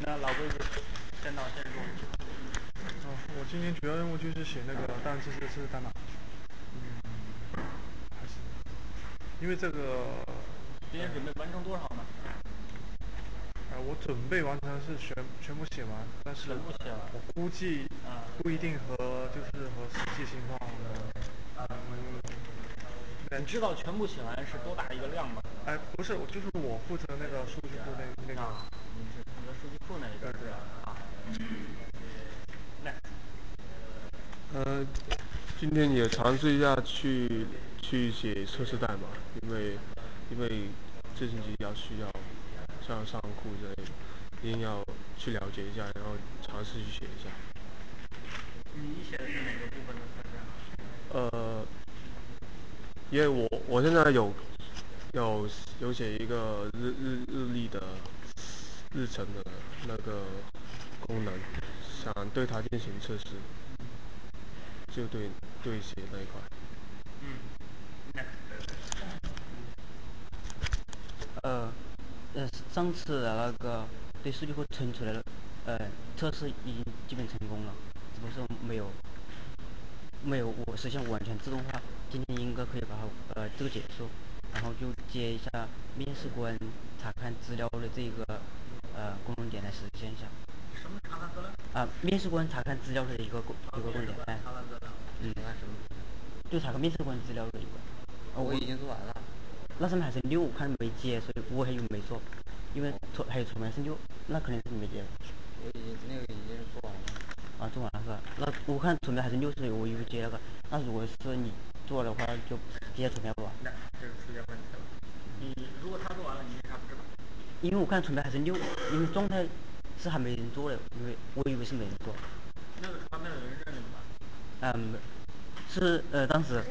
那老规矩，先到先说。 我今天主要任务就是写那个单词测试代码。还是因为这个， 今天准备完成多少呢？ 我准备完成是全部写完，但是全部写完。 我估计不一定和实际情况你知道全部写完是多大一个量吗？ 不是，就是我负责那个数据库那个。 你是负责数据库那一边是吧？啊。 今天也尝试一下去写测试代码，因为这星期需要像上库之类的，一定要去了解一下，然后尝试去写一下。 你写的是哪个部分的测试？ 因为我现在有写一个日历的日程的那个功能，想对它进行测试，就对写那一块。 上次的那个对数据库存储的测试已经基本成功了，只不过是没有我实现完全自动化。今天应该可以把它这个结束，然后就接一下面试官查看资料的这个功能点来实现一下。 什么查看资料？ 面试官查看资料的一个功能点。 查看资料。 查看什么？就查看面试官资料的一个。 我已经做完了。 那上面还是6，看没接，所以我还有没做，因为还有重面是6，那肯定是没接的。 那个已经做完了。 做完了是吧？那我看重面还是6，所以我以为接那个。那如果是你做的话，就接重面吧。 那这个出现问题了。你如果他做完了，你为啥不知道？ 因为我看重面还是6，因为状态是还没人做的，因为我以为是没人做。 那个传面有人认领吗？ 是当时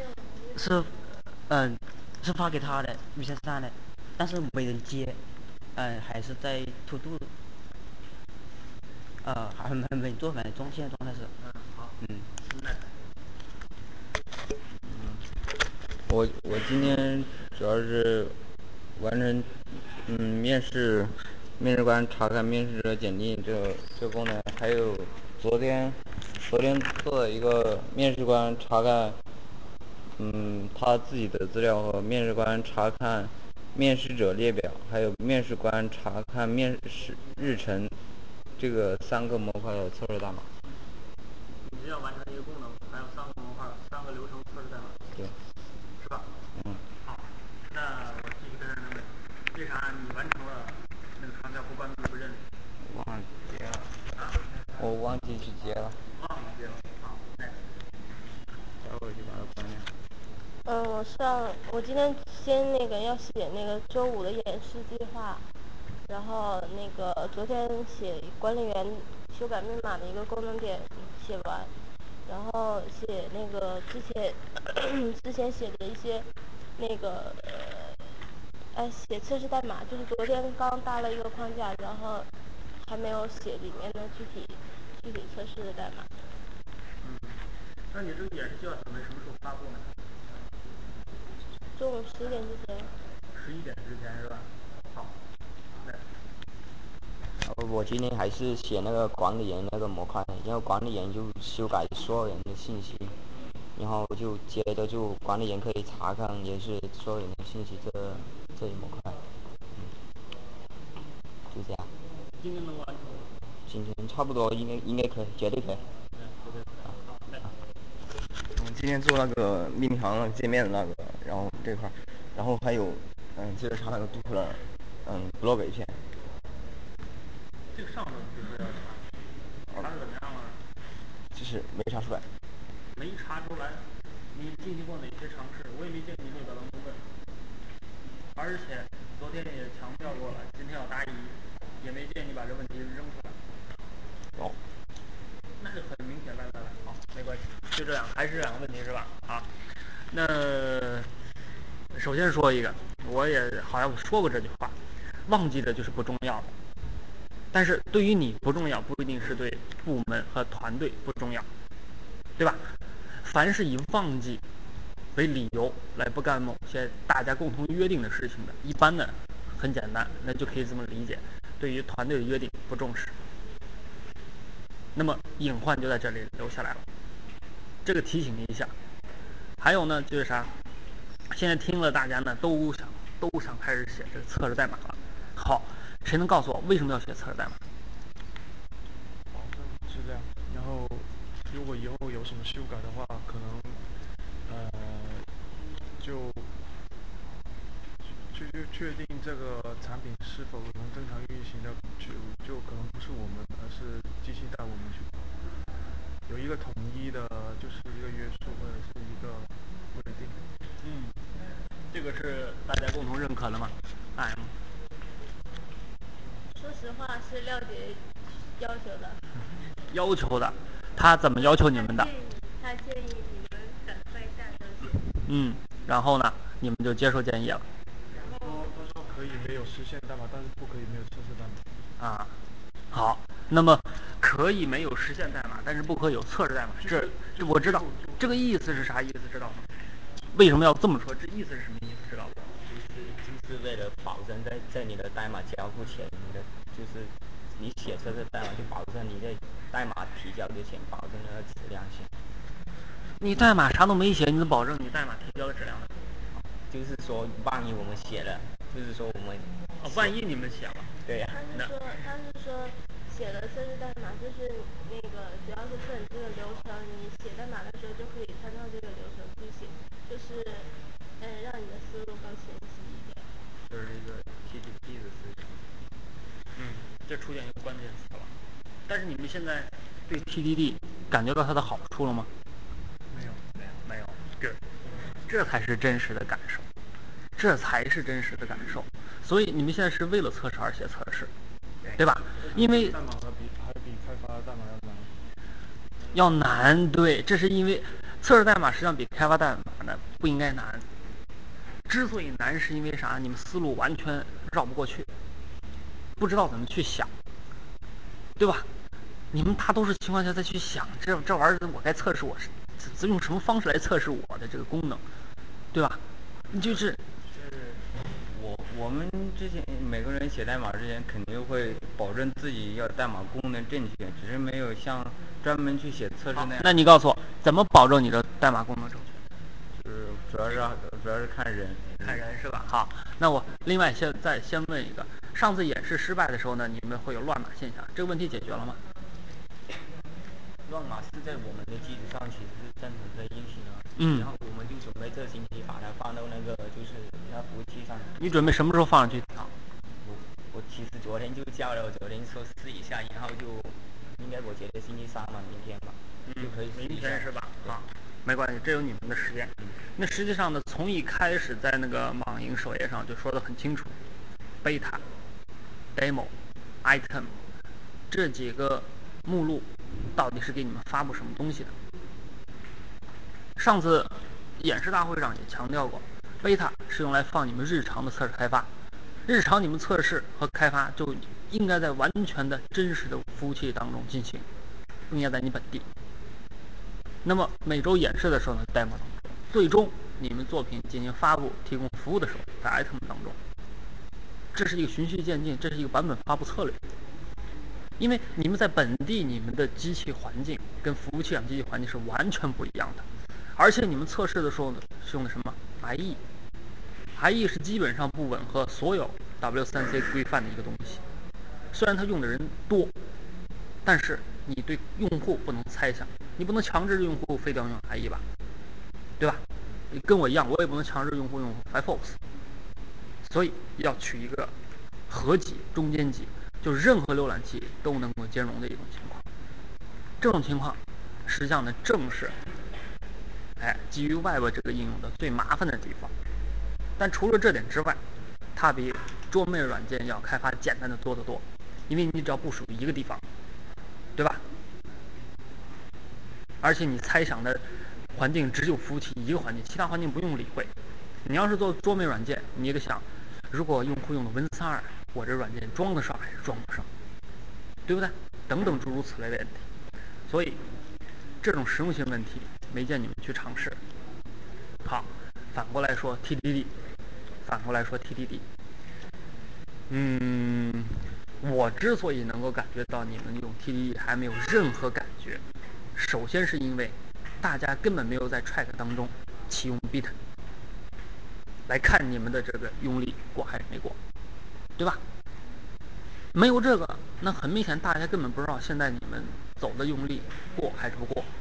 是发给他的预先上的，但是没人接，还是在to do，还没做，反正现在状态是。 好。 我今天主要是完成面试官查看面试者简历这个功能，还有昨天做了一个面试官查看他自己的资料和面试官查看面试者列表，还有面试官查看面试日程，这个3个模块的测试代码。 你只要完成一个功能，还有3个模块、3个流程测试代码。 对。 是吧？好，那我继续跟上问。为啥你完成了那个传票不关闭不认领？ 忘记接了。我忘记去接了。 忘记接了。好， 待会儿就把它关掉。 我今天先要写那个周5的演示计划，然后昨天写管理员修改密码的一个功能点写完，然后写之前写的一些写测试代码，就是昨天刚搭了一个框架，然后还没有写里面的具体测试的代码。 那你这个演示计划准备什么时候发布呢？ 中午11点之前。 11点之前是吧？好。 我今天还是写那个管理员那个模块，因为管理员就修改所有人的信息，然后就接着就管理员可以查看也是所有人的信息这一模块。就这样。 今天能完成吗？ 今天差不多应该可以，绝对可以。今天做那个命令行界面的那个，然后这块，然后还有接着查那个杜克的blog 一片。 这个上头就说要查的怎么样了？ 就是没查出来。 没查出来。你进行过哪些尝试？我也没见你列表当中问。而且昨天也强调过了，今天要答疑，也没见你把这问题扔出来。那就很明显。来，好，没关系，就这样，还是这两个问题是吧？好，那首先说一个，我也好像说过这句话，忘记的就是不重要的。但是对于你不重要，不一定是对部门和团队不重要，对吧？凡是以忘记为理由来不干某些大家共同约定的事情的，一般呢很简单，那就可以这么理解，对于团队的约定不重视， 那么隐患就在这里留下来了。这个提醒一下。还有呢，就是啥？现在听了大家呢都想开始写这个测试代码了。好，谁能告诉我为什么要写测试代码？ 保证质量。然后，如果以后有什么修改的话，可能就确定这个产品是否能正常运行的，就可能不是我们，而是机器带我们去跑。有一个统一的，就是一个约束或者是一个规定。 这个是大家共同认可的吗？M 说实话是廖姐要求的。 要求的，他怎么要求你们的？ 他建议你们赶快下周写。 然后呢，你们就接受建议了。 他说可以没有实现代码，但是不可以没有测试代码。 啊，好，那么可以没有实现代码，但是不可以有测试代码。这我知道，这个意思是啥意思？知道吗？为什么要这么说？这意思是什么意思？知道吗？ 就是为了保证在你的代码交付前，就是你写测试代码，就保证你在代码提交之前保证那个质量性。 你代码啥都没写，你怎么保证你代码提交的质量呢？ 就是说，万一我们写了，就是说我们万一你们写了， 对呀、 他是说写了测试代码，就是那个只要是测你这个流程，你写代码的时候就可以参照这个流程去写，就是让你的思路更清晰一点。 就是一个 TDD 的事情。 这出现一个关键词了。但是你们现在对 TDD 感觉到它的好处了吗？没有。对，这才是真实的感受，所以你们现在是为了测试而写测试，对吧？因为代码还比开发代码要难，对，这是因为测试代码实际上比开发代码呢不应该难。之所以难，是因为啥？你们思路完全绕不过去，不知道怎么去想，对吧？你们大多数情况下再去想这玩意儿，我该测试我是用什么方式来测试我的这个功能，对吧？你就是我们之前每个人写代码之前肯定会保证自己要代码功能正确，只是没有像专门去写测试那样。 那你告诉我，怎么保证你的代码功能正确？ 就是主要是看人是吧？好，那我另外再问一个，上次演示失败的时候呢，你们会有乱码现象，这个问题解决了吗？ 乱码是在我们的机子上其实是正常在运行的，然后我们就准备这星期把它放到那个就是那服务器上。 你准备什么时候放上去调？ 我其实昨天就叫了，我昨天说试一下，然后就应该我觉得星期三吧，明天吧，就可以试一下。 明天是吧？好，没关系，这有你们的时间。那实际上呢，从一开始在那个网银首页上就说得很清楚 ，beta、demo、item 这几个目录到底是给你们发布什么东西的。上次演示大会上也强调过 ，beta 是用来放你们日常的测试开发，日常你们测试和开发就应该在完全的真实的服务器当中进行，不应该在你本地。那么每周演示的时候呢 ，demo 当中，最终你们作品进行发布、提供服务的时候，在 item 当中，这是一个循序渐进，这是一个版本发布策略。因为你们在本地，你们的机器环境跟服务器上机器环境是完全不一样的，而且你们测试的时候呢，是用的什么 IE 是基本上不吻合所有 W3C 规范的一个东西。虽然它用的人多，但是你对用户不能猜想，你不能强制用户非得要用 IE 吧，对吧？你跟我一样，我也不能强制用户用 Firefox， 所以要取一个合级、中间级，就是任何浏览器都能够兼容的一种情况。这种情况，实际上呢，正是基于 Web 这个应用的最麻烦的地方。但除了这点之外，它比桌面软件要开发简单的多得多，因为你只要部署一个地方，对吧？而且你猜想的环境只有服务器一个环境，其他环境不用理会。你要是做桌面软件，你也得想，如果用户用的 Win32，我这软件装得上还是装不上，对不对？等等诸如此类的问题。所以这种实用性问题没见你们去尝试。好，反过来说 TDD， 我之所以能够感觉到你们用 TDD 还没有任何感觉，首先是因为大家根本没有在 track 当中启用 bit 来看你们的这个用力过还是没过，对吧？没有这个，那很明显大家根本不知道现在你们走的用力过还是不过，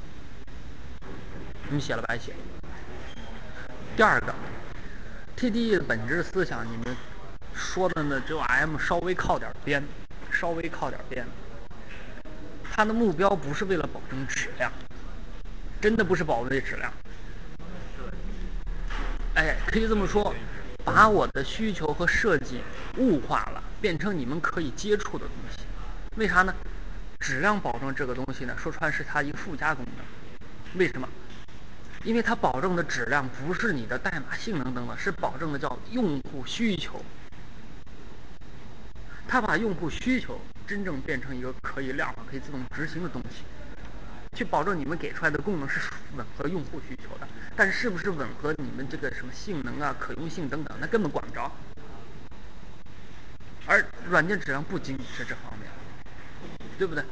你们写了白写。第二个 TDD 的本质思想，你们说的呢，只有 M 稍微靠点边，稍微靠点边。它的目标不是为了保证质量，真的不是保证质量。哎，可以这么说，把我的需求和设计物化了，变成你们可以接触的东西。为啥呢？质量保证这个东西呢，说穿是它一个附加功能。为什么？因为它保证的质量不是你的代码性能等等，是保证的叫用户需求。它把用户需求真正变成一个可以量化、可以自动执行的东西，去保证你们给出来的功能是吻合用户需求的。但是不是吻合你们这个什么性能啊、可用性等等，那根本管不着。而软件质量不仅仅是这方面，对不对？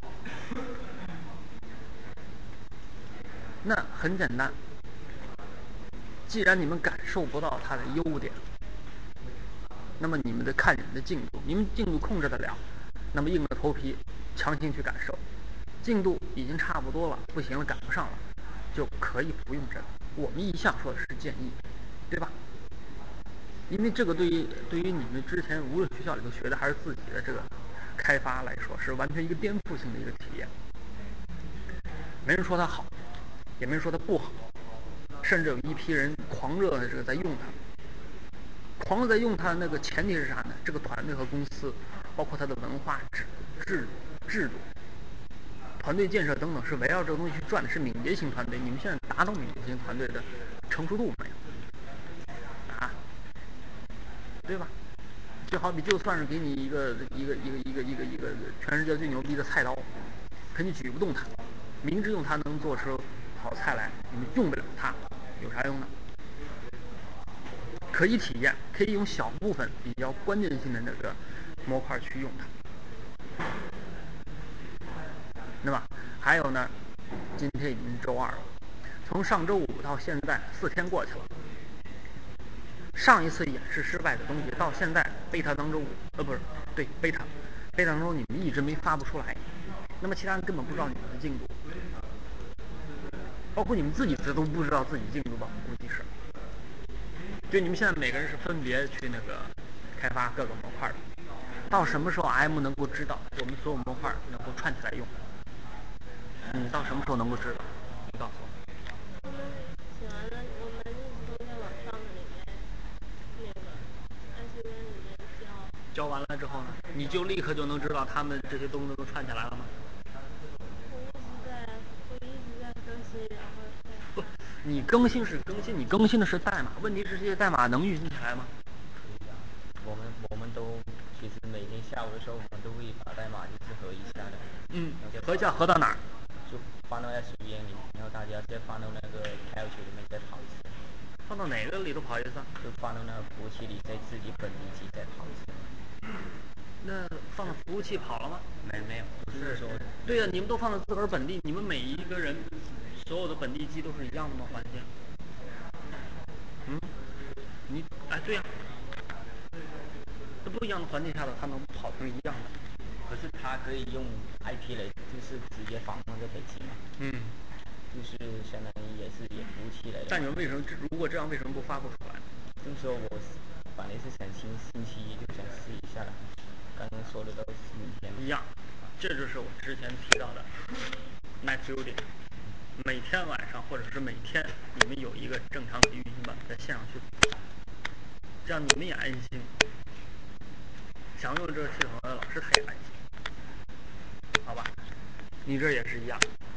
那很简单，既然你们感受不到它的优点，那么你们得看你们的进度，你们进度控制得了，那么硬着头皮强行去感受，进度已经差不多了，不行了，赶不上了，就可以不用这个。我们一向说的是建议，对吧？因为这个对于你们之前无论学校里头学的还是自己的这个开发来说，是完全一个颠覆性的一个体验。没人说它好，也没人说它不好，甚至有一批人狂热的这个在用它。狂热在用它的那个前提是啥呢？这个团队和公司，包括它的文化制度、团队建设等等，是围绕这个东西去转的，是敏捷型团队。你们现在达到敏捷型团队的成熟度没有？啊，对吧？就好比就算是给你一个全世界最牛逼的菜刀，可你举不动它，明知用它能做出好菜来，你们用不了它，有啥用呢？可以体验，可以用小部分比较关键性的那个模块去用它。那么还有呢，今天已经是周2了，从上周5到现在4天过去了。上一次演示失败的东西到现在贝塔当中不是对贝塔当中你们一直没发布出来，那么其他人根本不知道你们的进度，包括你们自己都不知道自己进度吧？估计是。就你们现在每个人是分别去那个开发各个模块的，到什么时候 M 能够知道我们所有模块能够串起来用？到什么时候能够知道？你告诉我。 我们写完了，我们日子都在网上的里面，那个ICN里面教完了之后呢，你就立刻就能知道他们这些东西都串起来了吗？ 我一直在更新，然后不，你更新是更新，你更新的是代码，问题是这些代码能运行起来吗？ 可以啊，我们都其实每天下午的时候，我们都会把代码就是合一下的。 合一下合到哪儿？ 就放到 SVN 里，然后大家再放到那个 Couch 里面再跑一次。 放到哪个里头跑一次？ 就放到那个服务器里，在自己本地机再跑一次。 那放到服务器跑了吗？ 没有，不是说。 对呀，你们都放到自个儿本地，你们每一个人所有的本地机都是一样的吗？环境？对呀，这不一样的环境下的，它能跑成一样的。 可是它可以用 IP 来，就是直接访问这北京嘛。就是相当于也是服务器来的。 但你们如果这样，为什么不发布出来？ 就是说我本来是想星期一就想试一下的，刚刚说的都是明天一样，这就是我之前提到的 Night Building。每天晚上或者是每天，你们有一个正常可运行版在线上去跑，这样你们也安心。想用这个系统的老师他也安心，好吧？你这也是一样，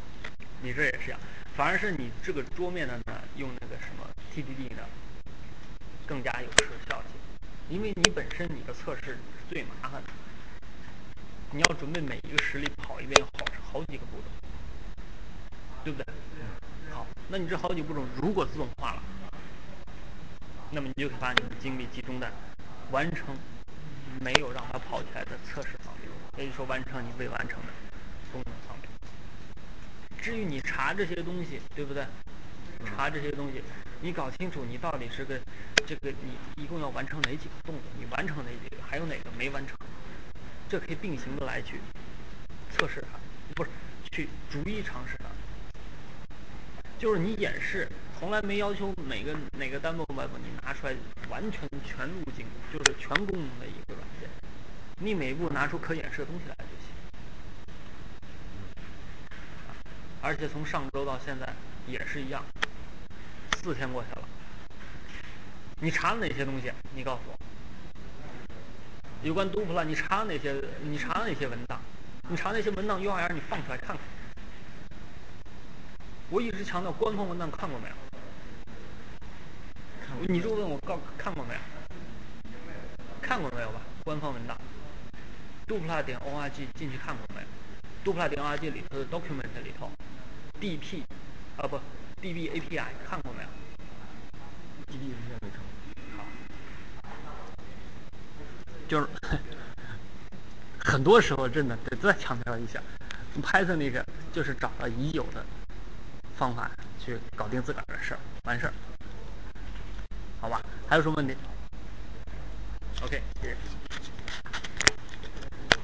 反而是你这个桌面的呢，用那个什么 TDD 呢，更加有时效性，因为你本身你的测试是最麻烦的，你要准备每一个实例跑一遍，要好几个步骤，对不对？好，那你这好几步骤如果自动化了，那么你就可以把你的精力集中在完成没有让它跑起来的测试上。 也就是说完成你未完成的功能方面。至于你查这些东西，对不对？查这些东西，你搞清楚你到底是个你一共要完成哪几个动作，你完成哪几个，还有哪个没完成，这可以并行的来去测试它，不是去逐一尝试它。就是你演示从来没要求哪个单 mobile 你拿出来完全全路径，就是全功能的一个软件，你每一步拿出可演示的东西来就行。而且从上周到现在也是一样，4天过去了，你查了哪些东西？你告诉我。有关 Dupla 你查了哪些文档？你查那些文档 URL 你放出来看看。我一直强调官方文档看过没有？你就问我看过没有？看过没有吧？官方文档 ，Dupla.org 进去看过没有 ？Dupla.org 里头的 document 里头 ，DP 不 DB API 看过没有 ？DB 现在没看过。 好，就是很多时候真的得再强调一下 ，Python 那个就是找到已有的方法去搞定自个儿的事儿，完事儿，好吧？还有什么问题？OK，谢谢。